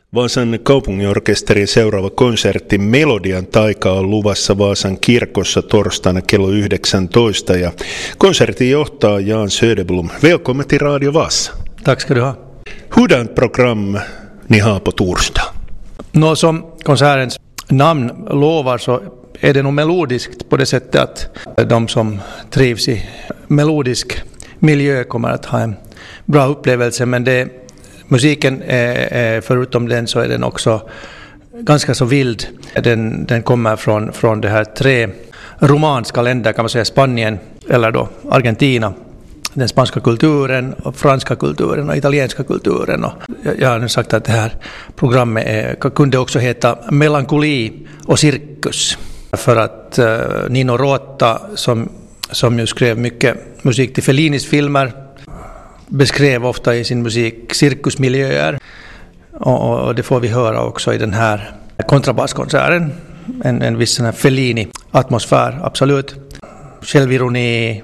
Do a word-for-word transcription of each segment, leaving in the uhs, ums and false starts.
Vaasan kaupunginorkesterin seuraava konsertti Melodian taika on luvassa Vaasan kirkossa torstaina kello yhdeksäntoista ja konsertin johtaa Jan Söderblom. Välkommen till Radio Vasa. Tack ska du ha. Hurdant program ni har på torsdag? Nå, som konsertens namn lovar så är det nog melodiskt på det sättet att de som trivs i melodisk miljö kommer att ha en bra upplevelse, men det musiken är, förutom den så är den också ganska så vild. Den, den kommer från, från det här tre romanska länder, kan man säga, Spanien eller då Argentina. Den spanska kulturen, och franska kulturen och italienska kulturen. Och jag har nu sagt att det här programmet är, kunde också heta Melankoli och cirkus. För att uh, Nino Rota, som, som ju skrev mycket musik till Fellinis filmer, beskrev ofta i sin musik cirkusmiljöer, och, och det får vi höra också i den här kontrabasskonserten. En, en viss sån här Fellini-atmosfär, absolut. Självironi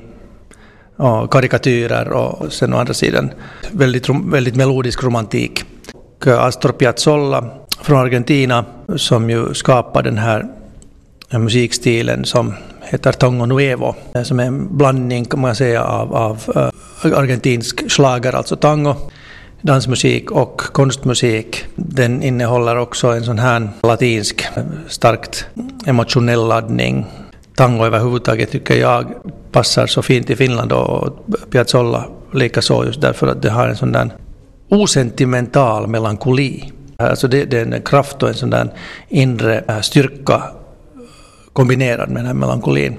och karikatyrer, och sen å andra sidan väldigt, väldigt melodisk romantik. Astor Piazzolla från Argentina, som ju skapar den här musikstilen som heter Tango Nuevo, som är en blandning, kan man säga, av, av uh, argentinsk schlager, alltså tango, dansmusik och konstmusik. Den innehåller också en sån här latinsk, starkt emotionell laddning. Tango överhuvudtaget tycker jag passar så fint i Finland, och Piazzolla likaså, just därför att det har en sån där osentimental melankoli. Alltså det, det är en kraft och en sån där inre styrka kombinerad med den här melankolin.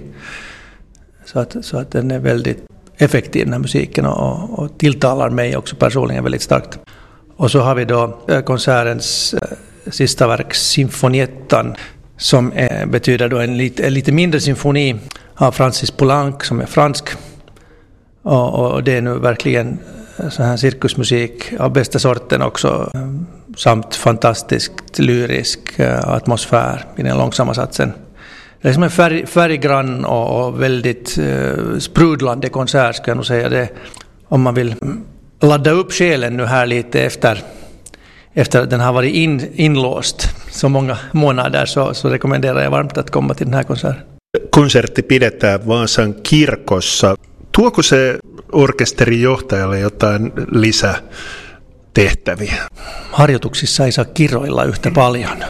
Så att, så att den är väldigt effektiv, den här musiken, och, och tilltalar mig också personligen väldigt starkt. Och så har vi då konsertens äh, sista verk, Symfoniettan, som är, betyder då en lite, en lite mindre symfoni av Francis Poulenc, som är fransk. Och, och det är nu verkligen så här cirkusmusik av bästa sorten också, samt fantastiskt lyrisk atmosfär i den långsamma satsen. Det är som en färg, färggrann och, och väldigt uh, sprudlande konsert, ska jag nog säga det. Om man vill ladda upp själen nu här lite efter, efter att den har varit in, inlåst så många månader, så, så rekommenderar jag varmt att komma till den här konserten. Konsertti pidetään Vaasan kirkossa. Tuoko se orkesterin johtajalle jotain lisätehtäviä? Harjoituksissa ei saa kiroilla yhtä paljon.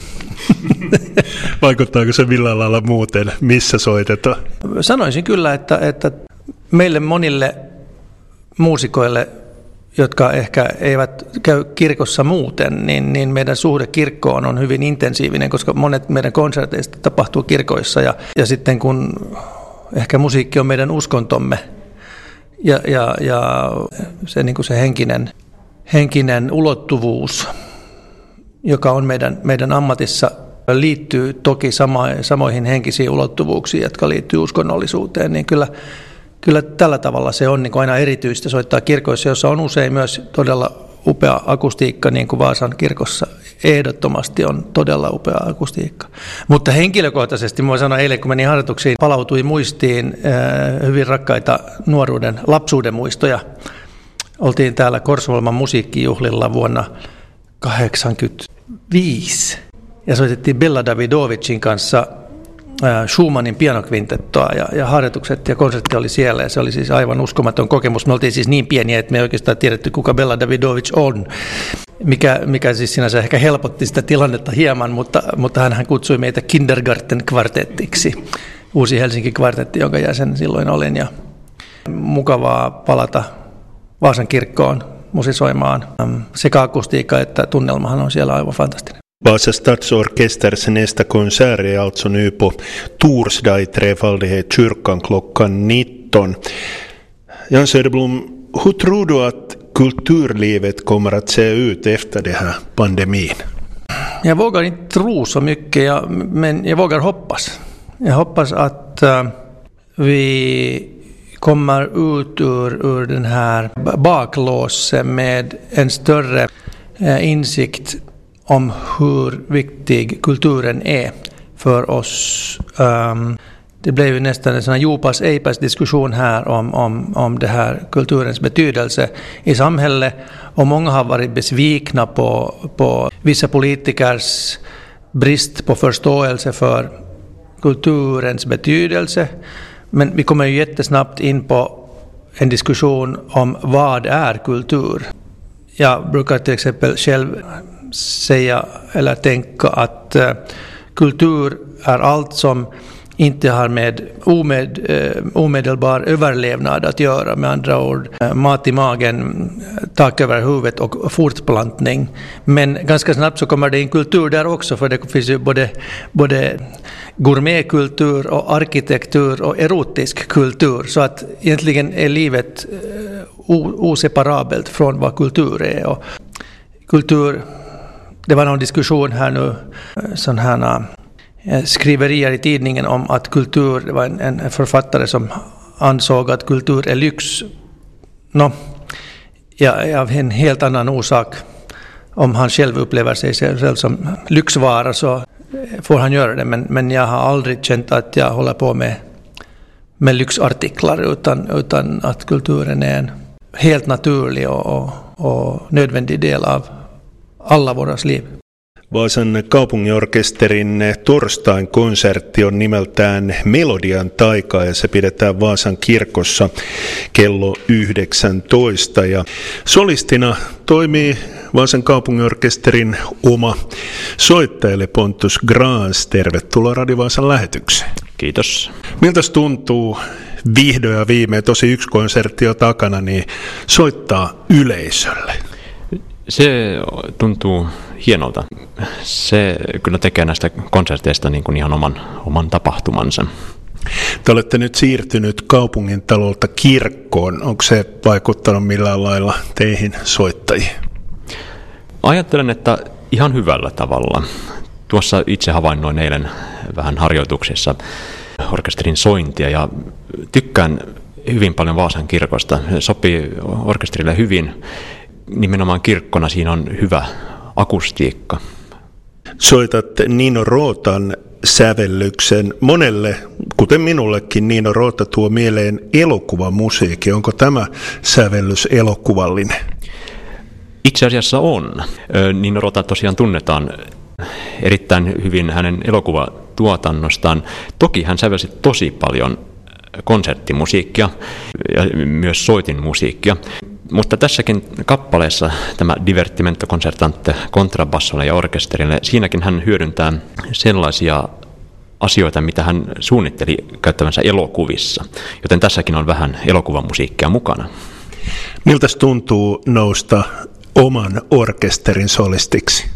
Vaikuttaako se millään lailla muuten, missä soitetaan? Sanoisin kyllä, että, että meille monille muusikoille, jotka ehkä eivät käy kirkossa muuten, niin, niin meidän suhde kirkkoon on hyvin intensiivinen, koska monet meidän konserteista tapahtuu kirkoissa. Ja, ja sitten kun ehkä musiikki on meidän uskontomme ja, ja, ja se, niin kuin se henkinen, henkinen ulottuvuus, joka on meidän, meidän ammatissa, liittyy toki sama, samoihin henkisiin ulottuvuuksiin, jotka liittyy uskonnollisuuteen, niin kyllä, kyllä tällä tavalla se on niin kuin aina erityistä soittaa kirkoissa, jossa on usein myös todella upea akustiikka, niin kuin Vaasan kirkossa ehdottomasti on todella upea akustiikka. Mutta henkilökohtaisesti, mä sanoin eilen, kun menin harjoituksiin, palautui muistiin äh, hyvin rakkaita nuoruuden, lapsuuden muistoja. Oltiin täällä Korsvolman musiikkijuhlilla vuonna kahdeksankymmentäviisi. Ja soitettiin Bella Davidovicin kanssa äh, Schumannin pianokvintettoa, ja, ja harjoitukset ja konsertti oli siellä, ja se oli siis aivan uskomaton kokemus. Me oltiin siis niin pieniä, että me ei oikeastaan tiedetty, kuka Bella Davidovic on, mikä, mikä siis sinänsä ehkä helpotti sitä tilannetta hieman, mutta, mutta hän kutsui meitä Kindergarten-kvartettiksi, uusi Helsinki-kvartetti, jonka jäsen silloin olin, ja mukavaa palata Vaasan kirkkoon musisoimaan. Sekä akustiikka että tunnelmahan on siellä aivan fantastinen. Vasa Stadsorkesters nästa konsert är alltså nu på torsdag i trefaldighet kyrkan klockan nitton. Jan Söderblom, hur tror du att kulturlivet kommer att se ut efter det här pandemin? Jag vågar inte tro så mycket, jag, men jag vågar hoppas. Jag hoppas att uh, vi kommer ut ur, ur den här baklåsen med en större uh, insikt om hur viktig kulturen är för oss. Um, Det blev ju nästan en sån här djupas eipas diskussion här om, om, om det här kulturens betydelse i samhället. Och många har varit besvikna på, på vissa politikers brist på förståelse för kulturens betydelse. Men vi kommer ju jättesnabbt in på en diskussion om vad är kultur. Jag brukar till exempel själv säga eller tänka att uh, kultur är allt som inte har med omed, uh, omedelbar överlevnad att göra. Med andra ord, uh, mat i magen, tak över huvudet och fortplantning. Men ganska snabbt så kommer det in kultur där också, för det finns ju både, både gourmetkultur och arkitektur och erotisk kultur. Så att egentligen är livet uh, oseparabelt från vad kultur är. Och kultur, det var någon diskussion här nu, sån här skriverier i tidningen om att kultur, det var en, en författare som ansåg att kultur är lyx. Nå, ja, av en helt annan orsak. Om han själv upplever sig själv som lyxvara så får han göra det, men, men jag har aldrig känt att jag håller på med, med lyxartiklar, utan, utan att kulturen är en helt naturlig och, och, och nödvändig del av alla våras liv. Vaasan kaupunginorkesterin torstain konsertti on nimeltään Melodian taika ja se pidetään Vaasan kirkossa kello yhdeksäntoista. Ja solistina toimii Vaasan kaupunginorkesterin oma soittaja Pontus Grans. Tervetuloa Radio Vaasan lähetykseen. Kiitos. Miltäs tuntuu vihdoin ja viimein, tosi yksi konsertti jo takana, niin soittaa yleisölle? Se tuntuu hienolta. Se kyllä tekee näistä konserteista niin kuin ihan oman, oman tapahtumansa. Te olette nyt siirtynyt kaupungin talolta kirkkoon. Onko se vaikuttanut millään lailla teihin soittajiin? Ajattelen, että ihan hyvällä tavalla. Tuossa itse havainnoin eilen vähän harjoituksessa orkesterin sointia ja tykkään hyvin paljon Vaasan kirkosta. Se sopii orkesterille hyvin. Nimenomaan kirkkona siinä on hyvä akustiikka. Soitat Nino Rootan sävellyksen. Monelle, kuten minullekin, Nino Roota tuo mieleen elokuvamusiikki. Onko tämä sävellys elokuvallinen? Itse asiassa on. Nino Roota tosiaan tunnetaan erittäin hyvin hänen elokuvatuotannostaan. Toki hän sävelsi tosi paljon konserttimusiikkia ja myös soitinmusiikkia. Mutta tässäkin kappaleessa tämä Divertimento Concertante kontrabassolle ja orkesterille, siinäkin hän hyödyntää sellaisia asioita, mitä hän suunnitteli käyttävänsä elokuvissa. Joten tässäkin on vähän elokuvamusiikkia mukana. Miltäs tuntuu nousta oman orkesterin solistiksi?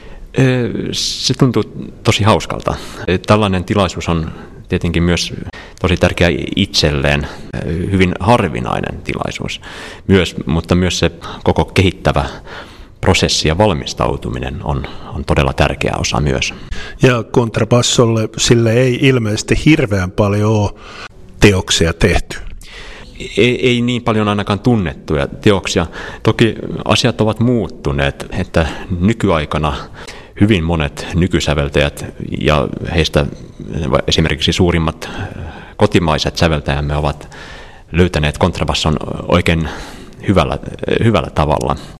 Se tuntuu tosi hauskalta. Tällainen tilaisuus on tietenkin myös tosi tärkeä itselleen, hyvin harvinainen tilaisuus, myös, mutta myös se koko kehittävä prosessi ja valmistautuminen on, on todella tärkeä osa myös. Ja kontrabassolle sille ei ilmeisesti hirveän paljon ole teoksia tehty. Ei, ei niin paljon ainakaan tunnettuja teoksia. Toki asiat ovat muuttuneet, että nykyaikana hyvin monet nykysäveltäjät ja heistä esimerkiksi suurimmat kotimaiset säveltäjämme ovat löytäneet kontrabasson oikein hyvällä, hyvällä tavalla.